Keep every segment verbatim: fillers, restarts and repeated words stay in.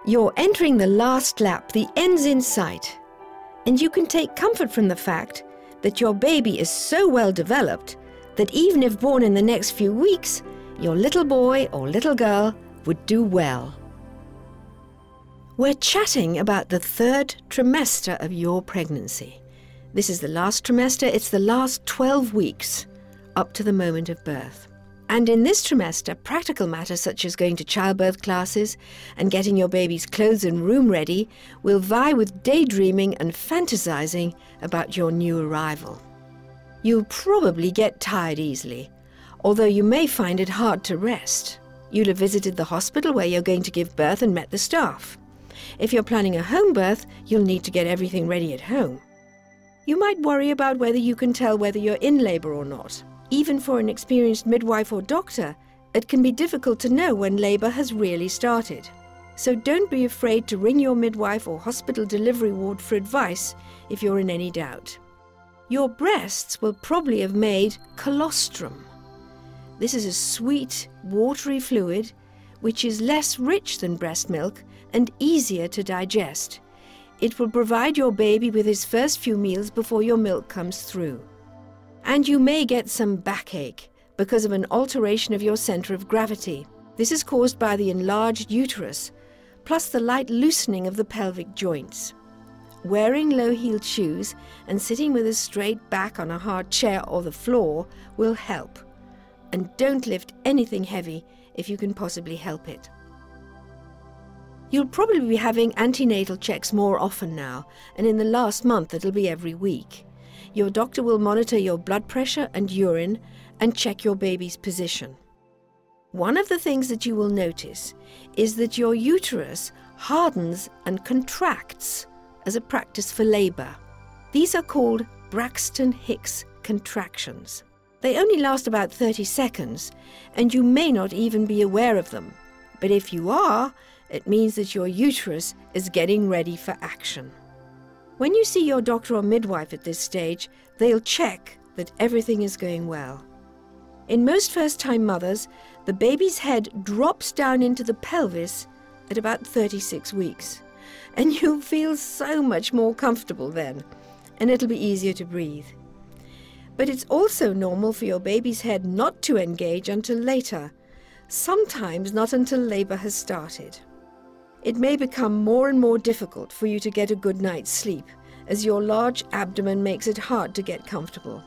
You're entering the last lap, the end's in sight. And you can take comfort from the fact that your baby is so well developed that even if born in the next few weeks, your little boy or little girl would do well. We're chatting about the third trimester of your pregnancy. This is the last trimester, it's the last twelve weeks up to the moment of birth. And in this trimester, practical matters such as going to childbirth classes and getting your baby's clothes and room ready will vie with daydreaming and fantasizing about your new arrival. You'll probably get tired easily, although you may find it hard to rest. You'll have visited the hospital where you're going to give birth and met the staff. If you're planning a home birth, you'll need to get everything ready at home. You might worry about whether you can tell whether you're in labor or not. Even for an experienced midwife or doctor, it can be difficult to know when labor has really started. So don't be afraid to ring your midwife or hospital delivery ward for advice if you're in any doubt. Your breasts will probably have made colostrum. This is a sweet, watery fluid which is less rich than breast milk and easier to digest. It will provide your baby with his first few meals before your milk comes through. And you may get some backache because of an alteration of your center of gravity. This is caused by the enlarged uterus, plus the light loosening of the pelvic joints. Wearing low-heeled shoes and sitting with a straight back on a hard chair or the floor will help. And don't lift anything heavy if you can possibly help it. You'll probably be having antenatal checks more often now, and in the last month it'll be every week. Your doctor will monitor your blood pressure and urine and check your baby's position. One of the things that you will notice is that your uterus hardens and contracts as a practice for labor. These are called Braxton Hicks contractions. They only last about thirty seconds, and you may not even be aware of them. But if you are, it means that your uterus is getting ready for action. When you see your doctor or midwife at this stage, they'll check that everything is going well. In most first-time mothers, the baby's head drops down into the pelvis at about thirty-six weeks, and you'll feel so much more comfortable then, and it'll be easier to breathe. But it's also normal for your baby's head not to engage until later, sometimes not until labor has started. It may become more and more difficult for you to get a good night's sleep, as your large abdomen makes it hard to get comfortable.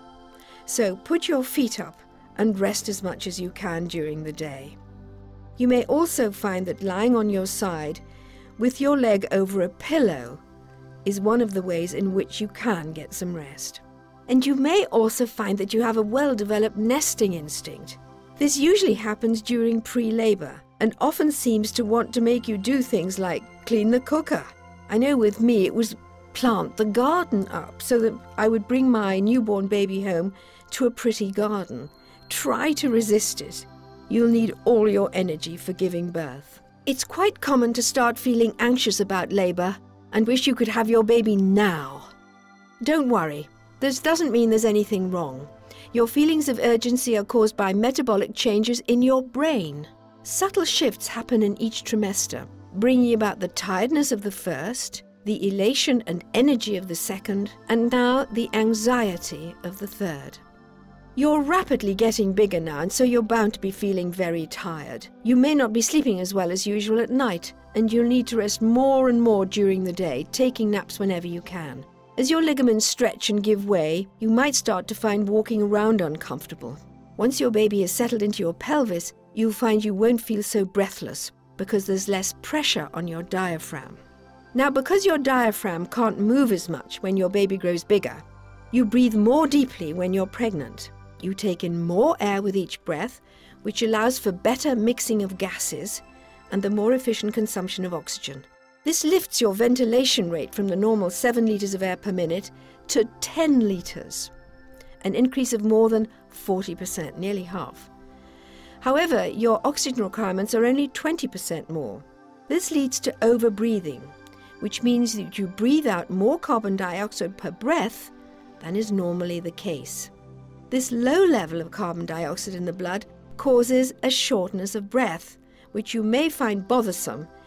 So put your feet up and rest as much as you can during the day. You may also find that lying on your side, with your leg over a pillow, is one of the ways in which you can get some rest. And you may also find that you have a well-developed nesting instinct. This usually happens during pre-labor, and often seems to want to make you do things like clean the cooker. I know with me it was plant the garden up so that I would bring my newborn baby home to a pretty garden. Try to resist it. You'll need all your energy for giving birth. It's quite common to start feeling anxious about labor and wish you could have your baby now. Don't worry, this doesn't mean there's anything wrong. Your feelings of urgency are caused by metabolic changes in your brain. Subtle shifts happen in each trimester, bringing about the tiredness of the first, the elation and energy of the second, and now the anxiety of the third. You're rapidly getting bigger now, and so you're bound to be feeling very tired. You may not be sleeping as well as usual at night, and you'll need to rest more and more during the day, taking naps whenever you can. As your ligaments stretch and give way, you might start to find walking around uncomfortable. Once your baby is settled into your pelvis, you'll find you won't feel so breathless because there's less pressure on your diaphragm. Now, because your diaphragm can't move as much when your baby grows bigger, you breathe more deeply when you're pregnant. You take in more air with each breath, which allows for better mixing of gases and the more efficient consumption of oxygen. This lifts your ventilation rate from the normal seven litres of air per minute to ten litres, an increase of more than forty percent, nearly half. However, your oxygen requirements are only twenty percent more. This leads to overbreathing, which means that you breathe out more carbon dioxide per breath than is normally the case. This low level of carbon dioxide in the blood causes a shortness of breath, which you may find bothersome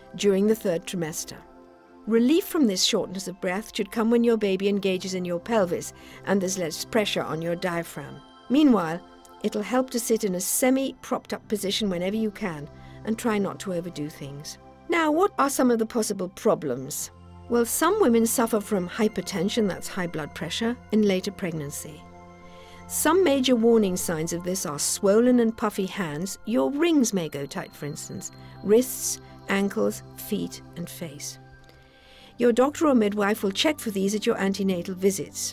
during the third trimester. Relief from this shortness of breath should come when your baby engages in your pelvis and there's less pressure on your diaphragm. Meanwhile, it'll help to sit in a semi-propped up position whenever you can and try not to overdo things. Now, what are some of the possible problems? Well, some women suffer from hypertension, that's high blood pressure, in later pregnancy. Some major warning signs of this are swollen and puffy hands. Your rings may go tight, for instance, wrists, ankles, feet, and face. Your doctor or midwife will check for these at your antenatal visits.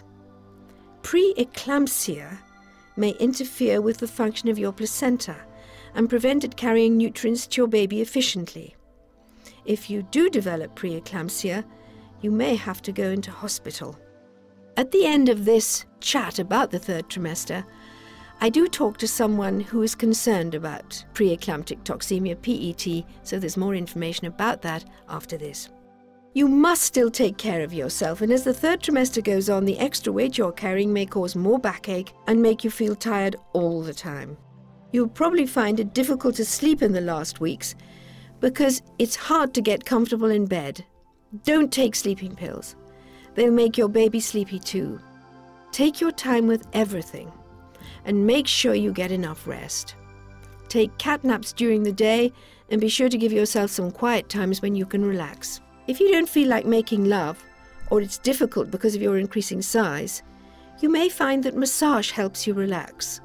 Preeclampsia may interfere with the function of your placenta and prevent it carrying nutrients to your baby efficiently. If you do develop preeclampsia, you may have to go into hospital. At the end of this chat about the third trimester, I do talk to someone who is concerned about preeclamptic toxemia, P E T, so there's more information about that after this. You must still take care of yourself, and as the third trimester goes on, the extra weight you're carrying may cause more backache and make you feel tired all the time. You'll probably find it difficult to sleep in the last weeks because it's hard to get comfortable in bed. Don't take sleeping pills. They'll make your baby sleepy too. Take your time with everything and make sure you get enough rest. Take cat naps during the day and be sure to give yourself some quiet times when you can relax. If you don't feel like making love, or it's difficult because of your increasing size, you may find that massage helps you relax.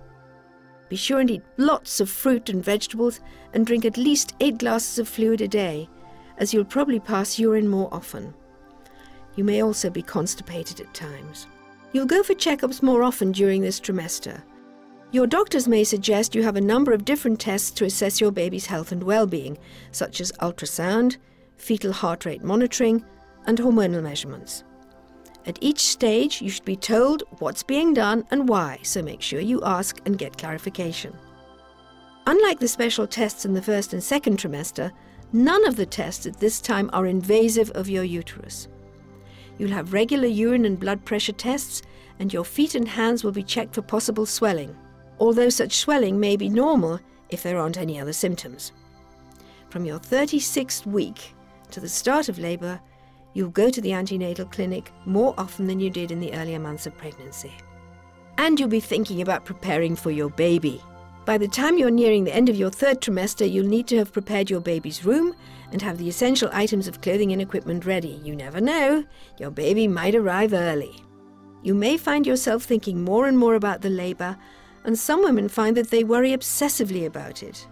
Be sure and eat lots of fruit and vegetables and drink at least eight glasses of fluid a day, as you'll probably pass urine more often. You may also be constipated at times. You'll go for checkups more often during this trimester. Your doctors may suggest you have a number of different tests to assess your baby's health and well-being, such as ultrasound, fetal heart rate monitoring, and hormonal measurements. At each stage, you should be told what's being done and why, so make sure you ask and get clarification. Unlike the special tests in the first and second trimester, none of the tests at this time are invasive of your uterus. You'll have regular urine and blood pressure tests, and your feet and hands will be checked for possible swelling, although such swelling may be normal if there aren't any other symptoms. From your thirty-sixth week to the start of labour, you'll go to the antenatal clinic more often than you did in the earlier months of pregnancy. And you'll be thinking about preparing for your baby. By the time you're nearing the end of your third trimester, you'll need to have prepared your baby's room and have the essential items of clothing and equipment ready. You never know, your baby might arrive early. You may find yourself thinking more and more about the labour, and some women find that they worry obsessively about it.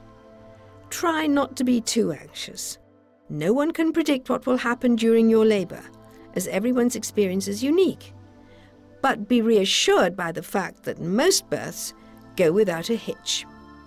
Try not to be too anxious. No one can predict what will happen during your labour, as everyone's experience is unique. But be reassured by the fact that most births go without a hitch.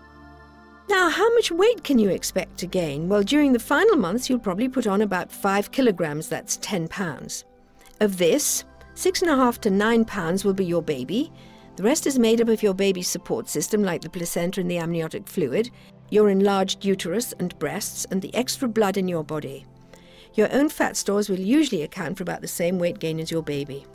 Now, how much weight can you expect to gain? Well, during the final months, you'll probably put on about five kilograms, that's ten pounds. Of this, six and a half to nine pounds will be your baby. The rest is made up of your baby's support system, like the placenta and the amniotic fluid, your enlarged uterus and breasts, and the extra blood in your body. Your own fat stores will usually account for about the same weight gain as your baby.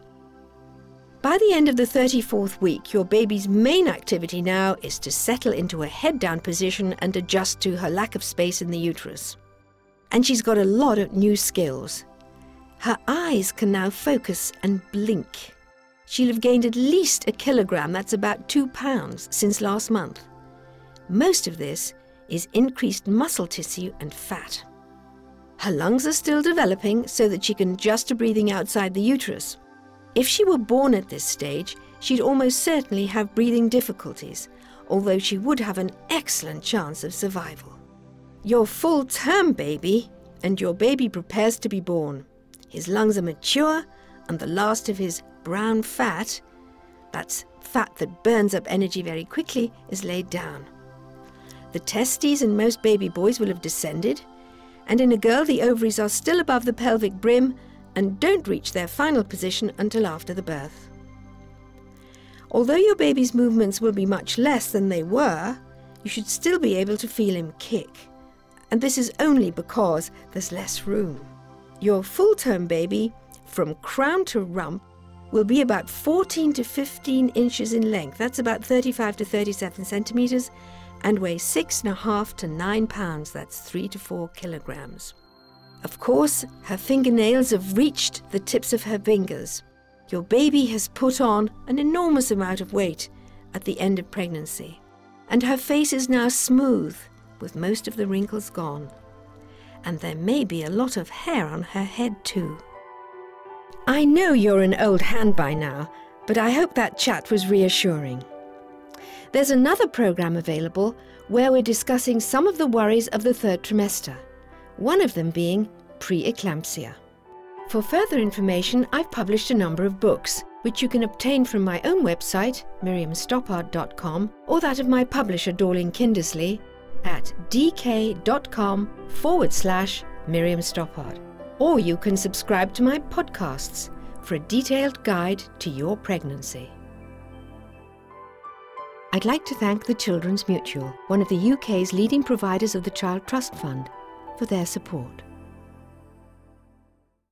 By the end of the thirty-fourth week, your baby's main activity now is to settle into a head-down position and adjust to her lack of space in the uterus. And she's got a lot of new skills. Her eyes can now focus and blink. She'll have gained at least a kilogram, that's about two pounds, since last month. Most of this is increased muscle tissue and fat. Her lungs are still developing so that she can adjust to breathing outside the uterus. If she were born at this stage, she'd almost certainly have breathing difficulties, although she would have an excellent chance of survival. Your full-term baby, and your baby prepares to be born. His lungs are mature, and the last of his brown fat, that's fat that burns up energy very quickly, is laid down. The testes in most baby boys will have descended, and in a girl the ovaries are still above the pelvic brim and don't reach their final position until after the birth. Although your baby's movements will be much less than they were, you should still be able to feel him kick, and this is only because there's less room. Your full-term baby, from crown to rump, will be about fourteen to fifteen inches in length, that's about thirty-five to thirty-seven centimetres, and weigh six and a half to nine pounds, that's three to four kilograms. Of course, her fingernails have reached the tips of her fingers. Your baby has put on an enormous amount of weight at the end of pregnancy, and her face is now smooth, with most of the wrinkles gone. And there may be a lot of hair on her head too. I know you're an old hand by now, but I hope that chat was reassuring. There's another program available where we're discussing some of the worries of the third trimester, one of them being preeclampsia. For further information, I've published a number of books, which you can obtain from my own website, miriam stoppard dot com, or that of my publisher, Dorling Kindersley, at dk.com forward slash Miriam Stoppard. Or you can subscribe to my podcasts for a detailed guide to your pregnancy. I'd like to thank the Children's Mutual, one of the U K's leading providers of the Child Trust Fund, for their support.